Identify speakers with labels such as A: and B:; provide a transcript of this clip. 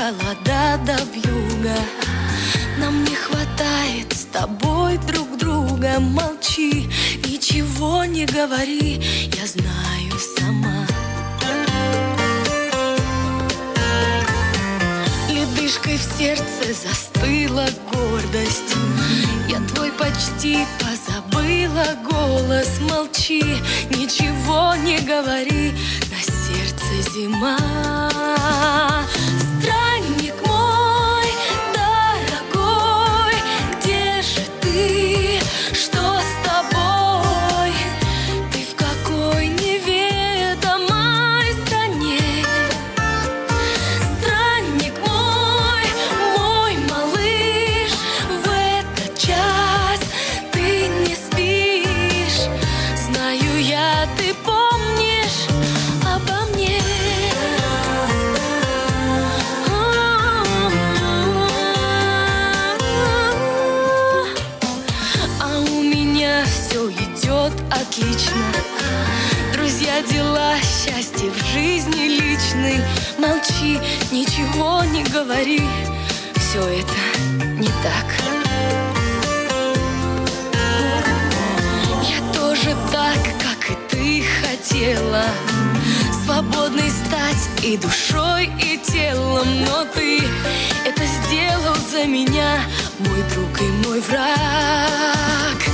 A: холода да вьюга. Нам не хватает с тобой друг друга. Молчи, ничего не говори, я знаю сама. Ледышкой в сердце застыла гордость. Я твой почти позабыла голос. Молчи, ничего не говори, на сердце зима. Странник мой дорогой, где же ты? Что с тобой? Ты в какой неведомой стране? Странник мой, мой малыш, в этот час ты не спишь. Знаю я, ты помнишь обо мне. А у меня все идет отлично. Друзья, дела, счастье в жизни личной. Молчи, ничего не говори, все это не так. Я тоже так, как и ты хотела, свободной стать и душой, и телом. Но ты это сделал за меня, мой друг и мой враг.